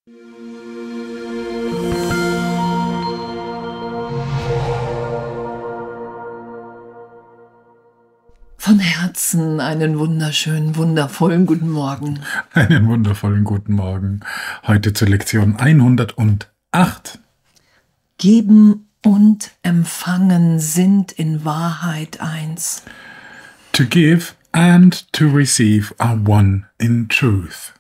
Von Herzen einen wunderschönen, wundervollen guten Morgen. Einen wundervollen guten Morgen. Heute zur Lektion 108. Geben und empfangen sind in Wahrheit eins. To give and to receive are one in truth.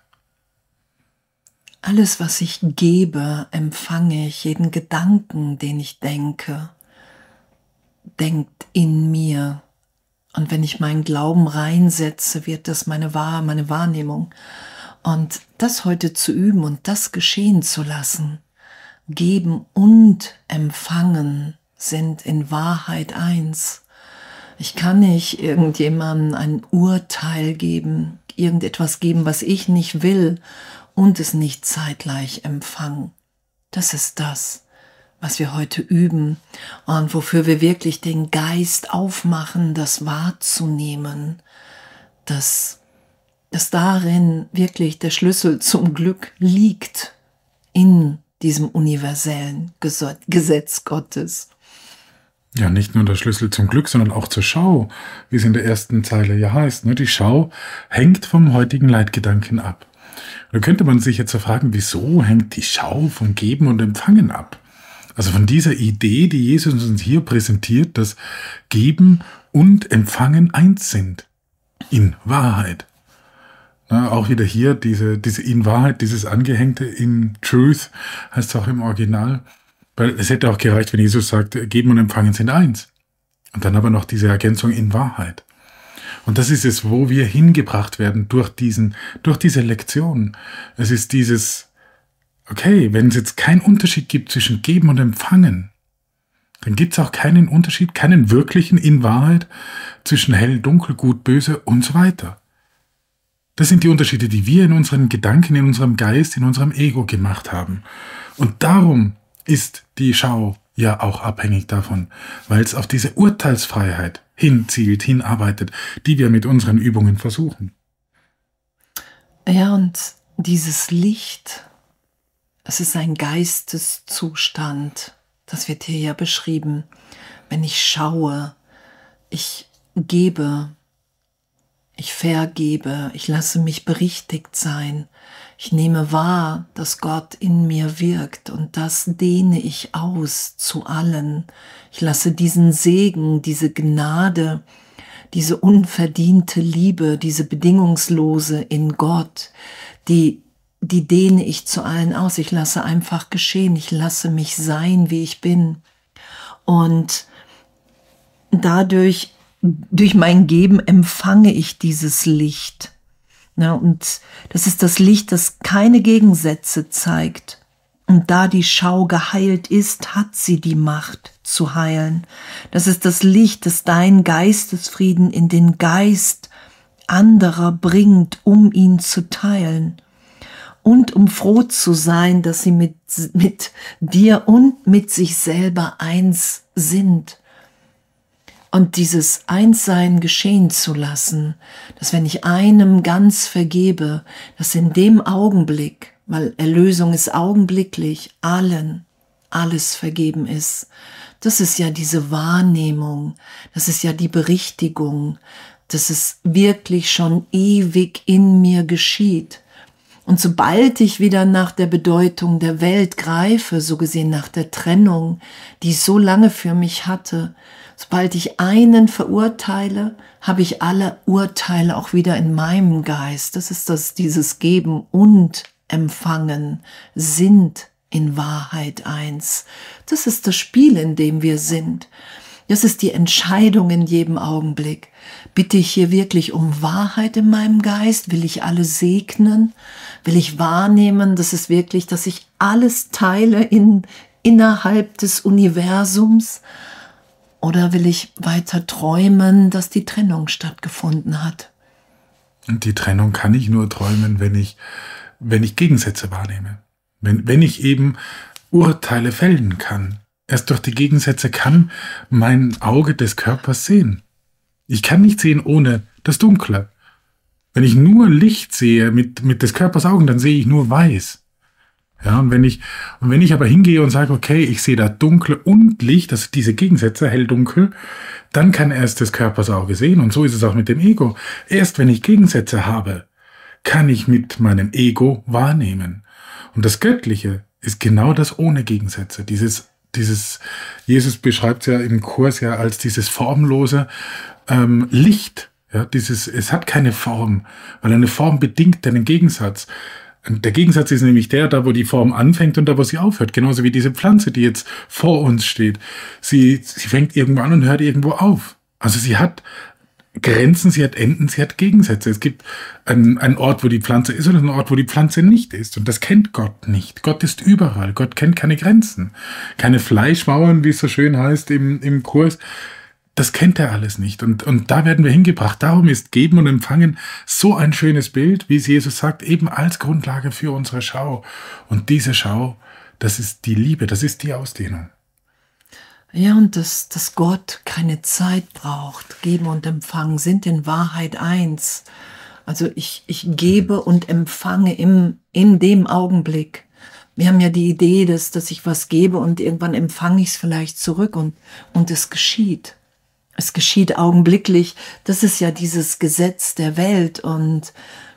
Alles, was ich gebe, empfange ich. Jeden Gedanken, den ich denke, denkt in mir. Und wenn ich meinen Glauben reinsetze, wird das meine Wahrnehmung. Und das heute zu üben und das geschehen zu lassen, geben und empfangen sind in Wahrheit eins. Ich kann nicht irgendjemandem ein Urteil geben, irgendetwas geben, was ich nicht will und es nicht zeitgleich empfangen. Das ist das, was wir heute üben und wofür wir wirklich den Geist aufmachen, das wahrzunehmen, dass darin wirklich der Schlüssel zum Glück liegt, in diesem universellen Gesetz Gottes. Ja, nicht nur der Schlüssel zum Glück, sondern auch zur Schau, wie es in der ersten Zeile ja heißt. Die Schau hängt vom heutigen Leitgedanken ab. Da könnte man sich jetzt fragen, wieso hängt die Schau vom Geben und Empfangen ab? Also von dieser Idee, die Jesus uns hier präsentiert, dass Geben und Empfangen eins sind. In Wahrheit. Auch wieder hier diese in Wahrheit, dieses Angehängte in Truth, heißt es auch im Original. Weil es hätte auch gereicht, wenn Jesus sagt, Geben und Empfangen sind eins. Und dann aber noch diese Ergänzung in Wahrheit. Und das ist es, wo wir hingebracht werden durch diese Lektion. Es ist dieses, okay, wenn es jetzt keinen Unterschied gibt zwischen Geben und Empfangen, dann gibt es auch keinen Unterschied, keinen wirklichen in Wahrheit zwischen hell, dunkel, gut, böse und so weiter. Das sind die Unterschiede, die wir in unseren Gedanken, in unserem Geist, in unserem Ego gemacht haben. Und darum ist die Schau ja auch abhängig davon, weil es auf diese Urteilsfreiheit hinzielt, hinarbeitet, die wir mit unseren Übungen versuchen. Ja, und dieses Licht, es ist ein Geisteszustand, das wird hier ja beschrieben. Wenn ich schaue, ich gebe, ich vergebe, ich lasse mich berichtigt sein. Ich nehme wahr, dass Gott in mir wirkt und das dehne ich aus zu allen. Ich lasse diesen Segen, diese Gnade, diese unverdiente Liebe, diese bedingungslose in Gott, die dehne ich zu allen aus. Ich lasse einfach geschehen. Ich lasse mich sein, wie ich bin. Und durch mein Geben empfange ich dieses Licht. Ja, und das ist das Licht, das keine Gegensätze zeigt. Und da die Schau geheilt ist, hat sie die Macht zu heilen. Das ist das Licht, das deinen Geistesfrieden in den Geist anderer bringt, um ihn zu teilen. Und um froh zu sein, dass sie mit dir und mit sich selber eins sind. Und dieses Einssein geschehen zu lassen, dass wenn ich einem ganz vergebe, dass in dem Augenblick, weil Erlösung ist augenblicklich, allen alles vergeben ist. Das ist ja diese Wahrnehmung, das ist ja die Berichtigung, dass es wirklich schon ewig in mir geschieht. Und sobald ich wieder nach der Bedeutung der Welt greife, so gesehen nach der Trennung, die ich so lange für mich hatte, sobald ich einen verurteile, habe ich alle Urteile auch wieder in meinem Geist. Das ist dieses Geben und Empfangen sind in Wahrheit eins. Das ist das Spiel, in dem wir sind. Das ist die Entscheidung in jedem Augenblick. Bitte ich hier wirklich um Wahrheit in meinem Geist? Will ich alle segnen? Will ich wahrnehmen, dass es wirklich, dass ich alles teile innerhalb des Universums? Oder will ich weiter träumen, dass die Trennung stattgefunden hat? Und die Trennung kann ich nur träumen, wenn ich Gegensätze wahrnehme. Wenn ich eben Urteile fällen kann. Erst durch die Gegensätze kann mein Auge des Körpers sehen. Ich kann nicht sehen ohne das Dunkle. Wenn ich nur Licht sehe mit des Körpers Augen, dann sehe ich nur weiß. Ja, und wenn ich aber hingehe und sage, okay, ich sehe da Dunkel und Licht, also diese Gegensätze, hell, dunkel, dann kann erst das Körpersauge sehen. Und so ist es auch mit dem Ego. Erst wenn ich Gegensätze habe, kann ich mit meinem Ego wahrnehmen. Und das Göttliche ist genau das ohne Gegensätze. Jesus beschreibt es ja im Kurs ja als dieses formlose Licht. Ja, es hat keine Form, weil eine Form bedingt einen Gegensatz. Und der Gegensatz ist nämlich da wo die Form anfängt und da, wo sie aufhört. Genauso wie diese Pflanze, die jetzt vor uns steht. Sie fängt irgendwo an und hört irgendwo auf. Also sie hat Grenzen, sie hat Enden, sie hat Gegensätze. Es gibt einen Ort, wo die Pflanze ist und einen Ort, wo die Pflanze nicht ist. Und das kennt Gott nicht. Gott ist überall. Gott kennt keine Grenzen. Keine Fleischmauern, wie es so schön heißt im Kurs. Das kennt er alles nicht. Und da werden wir hingebracht. Darum ist Geben und Empfangen so ein schönes Bild, wie es Jesus sagt, eben als Grundlage für unsere Schau. Und diese Schau, das ist die Liebe, das ist die Ausdehnung. Ja, und dass Gott keine Zeit braucht. Geben und Empfangen sind in Wahrheit eins. Also ich gebe und empfange in dem Augenblick. Wir haben ja die Idee, dass ich was gebe und irgendwann empfange ich es vielleicht zurück und es geschieht. Es geschieht augenblicklich. Das ist ja dieses Gesetz der Welt und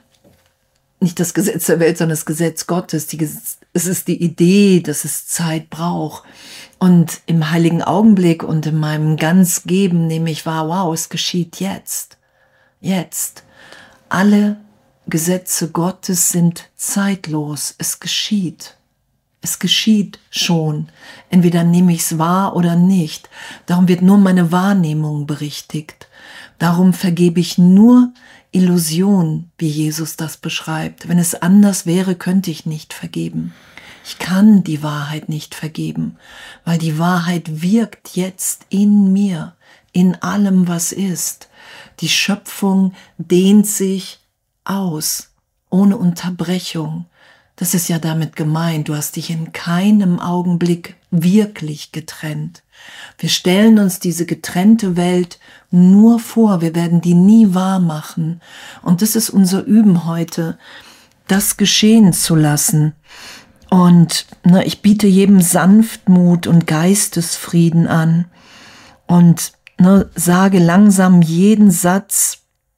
nicht das Gesetz der Welt, sondern das Gesetz Gottes. Es ist die Idee, dass es Zeit braucht. Und im heiligen Augenblick und in meinem ganz Geben nehme ich wahr, wow, es geschieht jetzt. Jetzt. Alle Gesetze Gottes sind zeitlos. Es geschieht. Es geschieht schon. Entweder nehme ich es wahr oder nicht. Darum wird nur meine Wahrnehmung berichtigt. Darum vergebe ich nur Illusion, wie Jesus das beschreibt. Wenn es anders wäre, könnte ich nicht vergeben. Ich kann die Wahrheit nicht vergeben, weil die Wahrheit wirkt jetzt in mir, in allem, was ist. Die Schöpfung dehnt sich aus, ohne Unterbrechung. Das ist ja damit gemeint, du hast dich in keinem Augenblick wirklich getrennt. Wir stellen uns diese getrennte Welt nur vor, wir werden die nie wahr machen. Und das ist unser Üben heute, das geschehen zu lassen. Und ich biete jedem Sanftmut und Geistesfrieden an und sage langsam jeden Satz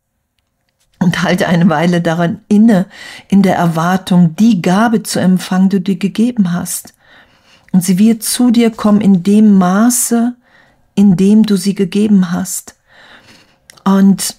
und halte eine Weile daran inne, in der Erwartung, die Gabe zu empfangen, die du dir gegeben hast. Und sie wird zu dir kommen in dem Maße, in dem du sie gegeben hast. Und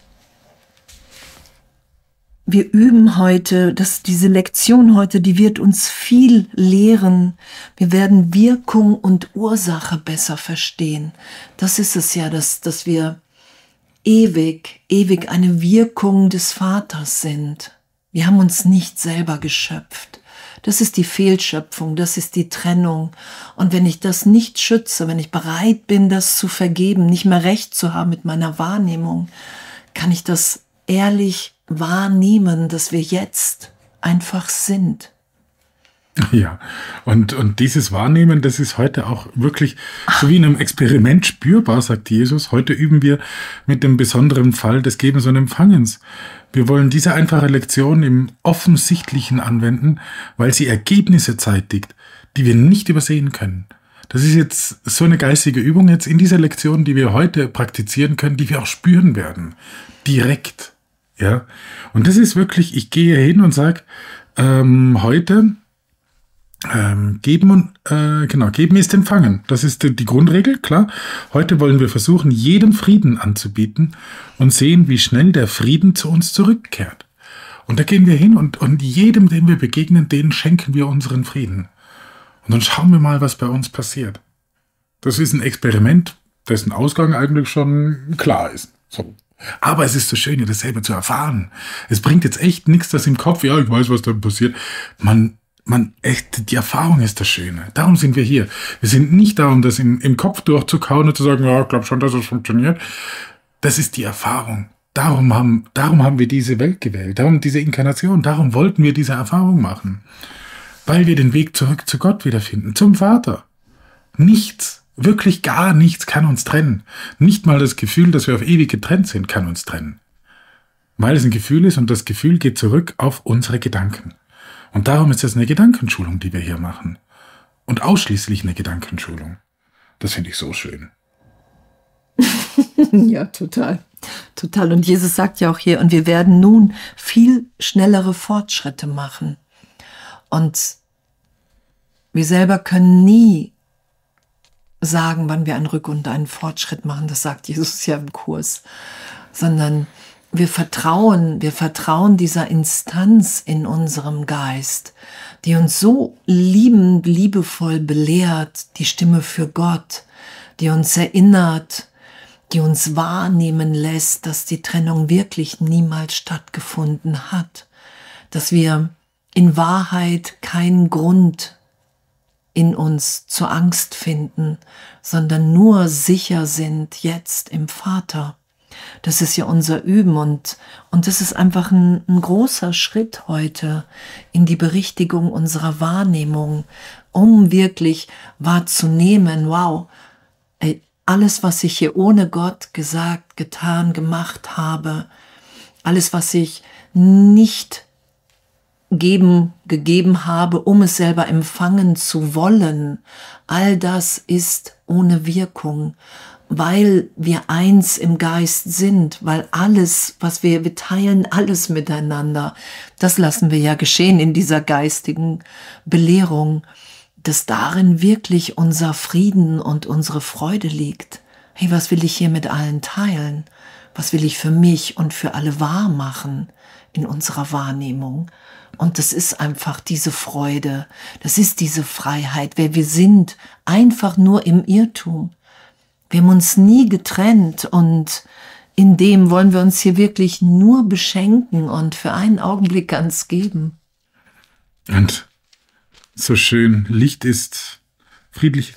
wir üben heute, diese Lektion heute, die wird uns viel lehren. Wir werden Wirkung und Ursache besser verstehen. Das ist es ja, dass wir ewig eine Wirkung des Vaters sind. Wir haben uns nicht selber geschöpft. Das ist die Fehlschöpfung, das ist die Trennung. Und wenn ich das nicht schütze, wenn ich bereit bin, das zu vergeben, nicht mehr recht zu haben mit meiner Wahrnehmung, kann ich das ehrlich wahrnehmen, dass wir jetzt einfach sind. Ja, und dieses Wahrnehmen, das ist heute auch wirklich so wie in einem Experiment spürbar, sagt Jesus. Heute üben wir mit dem besonderen Fall des Gebens und Empfangens. Wir wollen diese einfache Lektion im Offensichtlichen anwenden, weil sie Ergebnisse zeitigt, die wir nicht übersehen können. Das ist jetzt so eine geistige Übung jetzt in dieser Lektion, die wir heute praktizieren können, die wir auch spüren werden. Direkt. Ja. Und das ist wirklich, ich gehe hin und sage, heute geben ist empfangen. Das ist die Grundregel, klar. Heute wollen wir versuchen, jedem Frieden anzubieten und sehen, wie schnell der Frieden zu uns zurückkehrt. Und da gehen wir hin und jedem, dem wir begegnen, den schenken wir unseren Frieden. Und dann schauen wir mal, was bei uns passiert. Das ist ein Experiment, dessen Ausgang eigentlich schon klar ist. So. Aber es ist so schön, das selber zu erfahren. Es bringt jetzt echt nichts, das im Kopf, ja, ich weiß, was da passiert. Echt, die Erfahrung ist das Schöne. Darum sind wir hier. Wir sind nicht darum, das im Kopf durchzukauen und zu sagen, ja, ich glaube schon, dass es funktioniert. Das ist die Erfahrung. Darum haben wir diese Welt gewählt. Darum diese Inkarnation. Darum wollten wir diese Erfahrung machen. Weil wir den Weg zurück zu Gott wiederfinden. Zum Vater. Nichts, wirklich gar nichts kann uns trennen. Nicht mal das Gefühl, dass wir auf ewig getrennt sind, kann uns trennen. Weil es ein Gefühl ist und das Gefühl geht zurück auf unsere Gedanken. Und darum ist es eine Gedankenschulung, die wir hier machen. Und ausschließlich eine Gedankenschulung. Das finde ich so schön. Ja, total. Total. Und Jesus sagt ja auch hier, und wir werden nun viel schnellere Fortschritte machen. Und wir selber können nie sagen, wann wir einen und einen Fortschritt machen. Das sagt Jesus ja im Kurs. Sondern wir vertrauen dieser Instanz in unserem Geist, die uns so liebend, liebevoll belehrt, die Stimme für Gott, die uns erinnert, die uns wahrnehmen lässt, dass die Trennung wirklich niemals stattgefunden hat, dass wir in Wahrheit keinen Grund in uns zur Angst finden, sondern nur sicher sind jetzt im Vater. Das ist ja unser Üben und das ist einfach ein großer Schritt heute in die Berichtigung unserer Wahrnehmung, um wirklich wahrzunehmen, wow, alles, was ich hier ohne Gott gesagt, getan, gemacht habe, alles, was ich nicht gegeben habe, um es selber empfangen zu wollen, all das ist ohne Wirkung, weil wir eins im Geist sind, weil alles, was wir teilen, alles miteinander, das lassen wir ja geschehen in dieser geistigen Belehrung, dass darin wirklich unser Frieden und unsere Freude liegt. Hey, was will ich hier mit allen teilen? Was will ich für mich und für alle wahr machen in unserer Wahrnehmung? Und das ist einfach diese Freude, das ist diese Freiheit, wer wir sind, einfach nur im Irrtum. Wir haben uns nie getrennt und in dem wollen wir uns hier wirklich nur beschenken und für einen Augenblick ganz geben. Und so schön, Licht ist friedlich.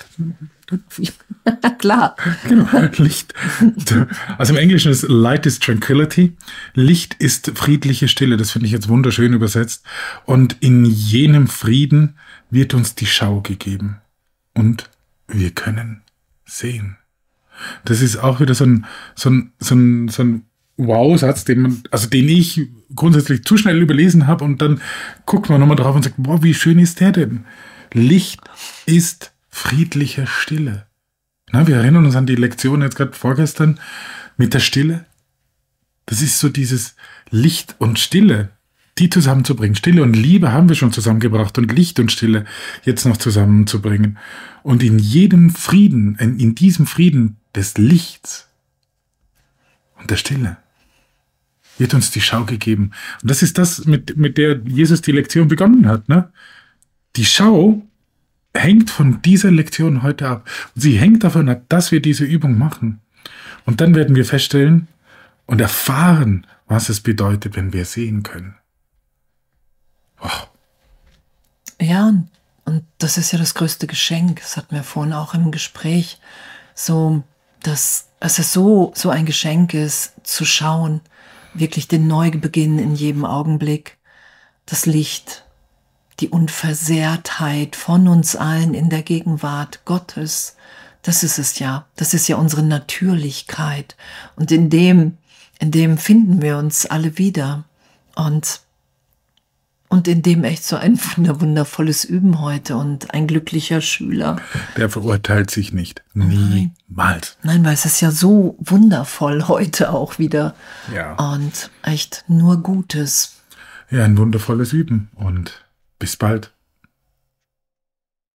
Klar. Genau, Licht. Also im Englischen ist Light is Tranquility. Licht ist friedliche Stille. Das finde ich jetzt wunderschön übersetzt. Und in jenem Frieden wird uns die Schau gegeben. Und wir können sehen. Das ist auch wieder so ein Wow-Satz, den ich grundsätzlich zu schnell überlesen habe und dann guckt man nochmal drauf und sagt, boah, wie schön ist der denn? Licht ist friedliche Stille. Na, wir erinnern uns an die Lektion jetzt gerade vorgestern mit der Stille. Das ist so dieses Licht und Stille, die zusammenzubringen. Stille und Liebe haben wir schon zusammengebracht und Licht und Stille jetzt noch zusammenzubringen. Und in jedem Frieden, in diesem Frieden des Lichts und der Stille wird uns die Schau gegeben. Und das ist das, mit der Jesus die Lektion begonnen hat. Ne? Die Schau hängt von dieser Lektion heute ab. Und sie hängt davon ab, dass wir diese Übung machen. Und dann werden wir feststellen und erfahren, was es bedeutet, wenn wir sehen können. Wow. Ja, und das ist ja das größte Geschenk. Das hatten wir vorhin auch im Gespräch. So, dass es so ein Geschenk ist, zu schauen, wirklich den Neubeginn in jedem Augenblick, das Licht, die Unversehrtheit von uns allen in der Gegenwart Gottes, das ist es ja. Das ist ja unsere Natürlichkeit. Und in dem finden wir uns alle wieder. Und in dem echt so ein wundervolles Üben heute und ein glücklicher Schüler. Der verurteilt sich nicht. Niemals. Nein, weil es ist ja so wundervoll heute auch wieder. Ja. Und echt nur Gutes. Ja, ein wundervolles Üben und bis bald.